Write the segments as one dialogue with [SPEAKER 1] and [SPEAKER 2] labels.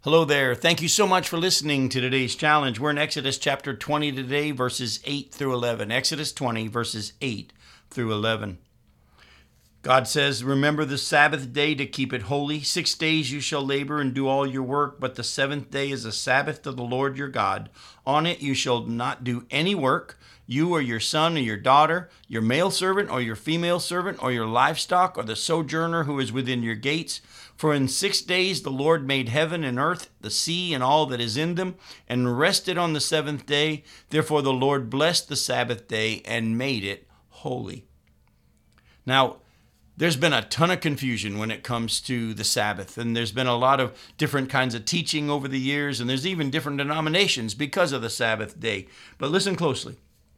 [SPEAKER 1] Hello there. Thank you so much for listening to today's challenge. We're in Exodus chapter 20 today, verses 8 through 11. Exodus 20, verses 8 through 11. God says, "Remember the Sabbath day to keep it holy. 6 days you shall labor and do all your work, but the seventh day is a Sabbath to the Lord your God. On it you shall not do any work, you or your son or your daughter, your male servant or your female servant, or your livestock, or the sojourner who is within your gates. For in 6 days the Lord made heaven and earth, the sea, and all that is in them, and rested on the seventh day. Therefore the Lord blessed the Sabbath day and made it holy." Now, there's been a ton of confusion when it comes to the Sabbath, and there's been a lot of different kinds of teaching over the years, and there's even different denominations because of the Sabbath day. But listen closely.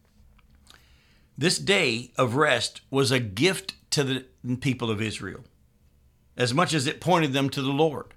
[SPEAKER 1] This day of rest was a gift to the people of Israel, as much as it pointed them to the Lord,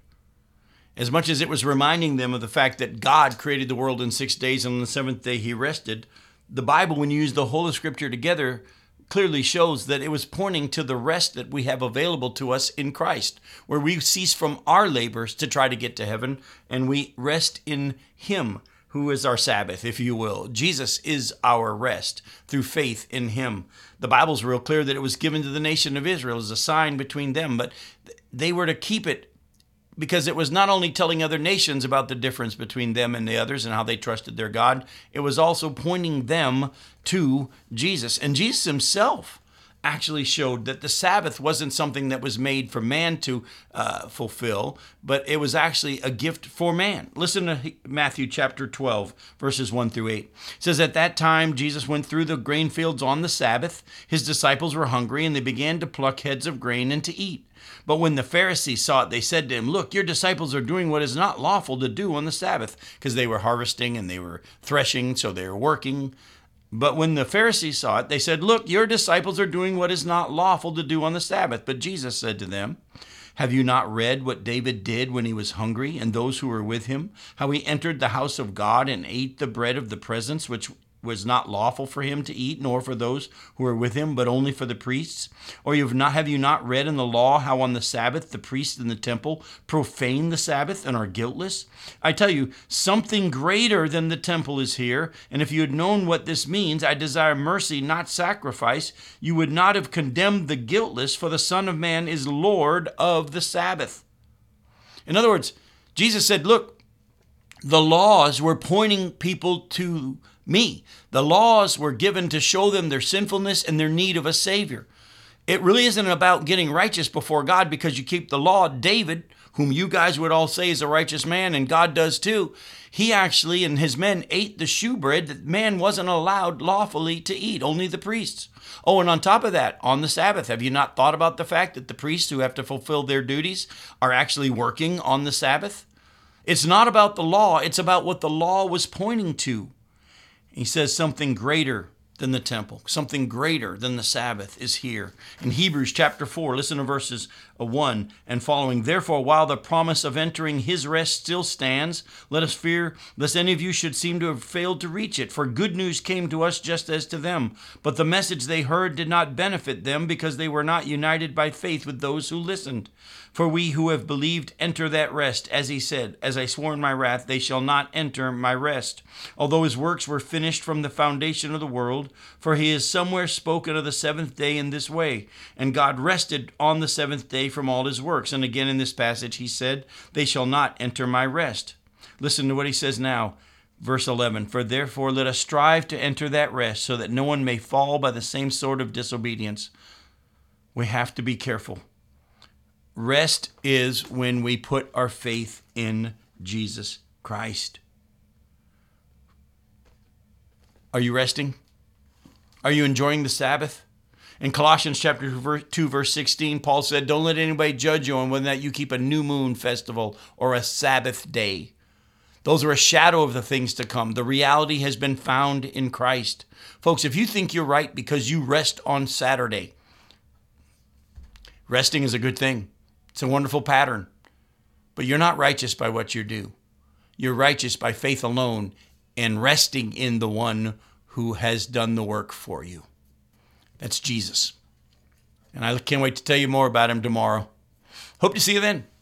[SPEAKER 1] as much as it was reminding them of the fact that God created the world in 6 days, and on the seventh day he rested. The Bible, when you use the whole of Scripture together, clearly shows that it was pointing to the rest that we have available to us in Christ, where we cease from our labors to try to get to heaven, and we rest in him, who is our Sabbath, if you will. Jesus is our rest through faith in him. The Bible's real clear that it was given to the nation of Israel as a sign between them, but they were to keep it because it was not only telling other nations about the difference between them and the others and how they trusted their God, it was also pointing them to Jesus. And Jesus himself actually showed that the Sabbath wasn't something that was made for man to fulfill, but it was actually a gift for man. Listen to Matthew chapter 12, verses 1 through 8. It says, "At that time, Jesus went through the grain fields on the Sabbath. His disciples were hungry, and they began to pluck heads of grain and to eat. But when the Pharisees saw it, they said to him, 'Look, your disciples are doing what is not lawful to do on the Sabbath,'" because they were harvesting and they were threshing, so they were working. But when the Pharisees saw it, they said, "Look, your disciples are doing what is not lawful to do on the Sabbath." But Jesus said to them, "Have you not read what David did when he was hungry, and those who were with him, how he entered the house of God and ate the bread of the presence, which was not lawful for him to eat, nor for those who were with him, but only for the priests? Or have you not read in the law how on the Sabbath the priests in the temple profane the Sabbath and are guiltless? I tell you, something greater than the temple is here. And if you had known what this means, 'I desire mercy, not sacrifice,' you would not have condemned the guiltless, for the Son of Man is Lord of the Sabbath." In other words, Jesus said, look, the laws were pointing people to me. The laws were given to show them their sinfulness and their need of a Savior. It really isn't about getting righteous before God because you keep the law. David, whom you guys would all say is a righteous man, and God does too, he actually and his men ate the shewbread that man wasn't allowed lawfully to eat, only the priests. Oh, and on top of that, on the Sabbath, have you not thought about the fact that the priests who have to fulfill their duties are actually working on the Sabbath? It's not about the law, it's about what the law was pointing to. He says something greater than the temple, something greater than the Sabbath is here. In Hebrews chapter 4, listen to verses 1 and following. "Therefore, while the promise of entering his rest still stands, let us fear lest any of you should seem to have failed to reach it. For good news came to us just as to them. But the message they heard did not benefit them because they were not united by faith with those who listened. For we who have believed enter that rest, as he said, 'As I swore in my wrath, they shall not enter my rest.' Although his works were finished from the foundation of the world, for he has somewhere spoken of the seventh day in this way. And God rested on the seventh day from all his works." And again in this passage he said, "They shall not enter my rest." Listen to what he says now. Verse 11, "For therefore let us strive to enter that rest, so that no one may fall by the same sort of disobedience." We have to be careful. Rest is when we put our faith in Jesus Christ. Are you resting? Are you enjoying the Sabbath? In Colossians chapter 2, verse 16, Paul said, "Don't let anybody judge you on whether or not you keep a new moon festival or a Sabbath day. Those are a shadow of the things to come. The reality has been found in Christ." Folks, if you think you're right because you rest on Saturday, resting is a good thing. It's a wonderful pattern. But you're not righteous by what you do. You're righteous by faith alone and resting in the one who has done the work for you. That's Jesus. And I can't wait to tell you more about him tomorrow. Hope to see you then.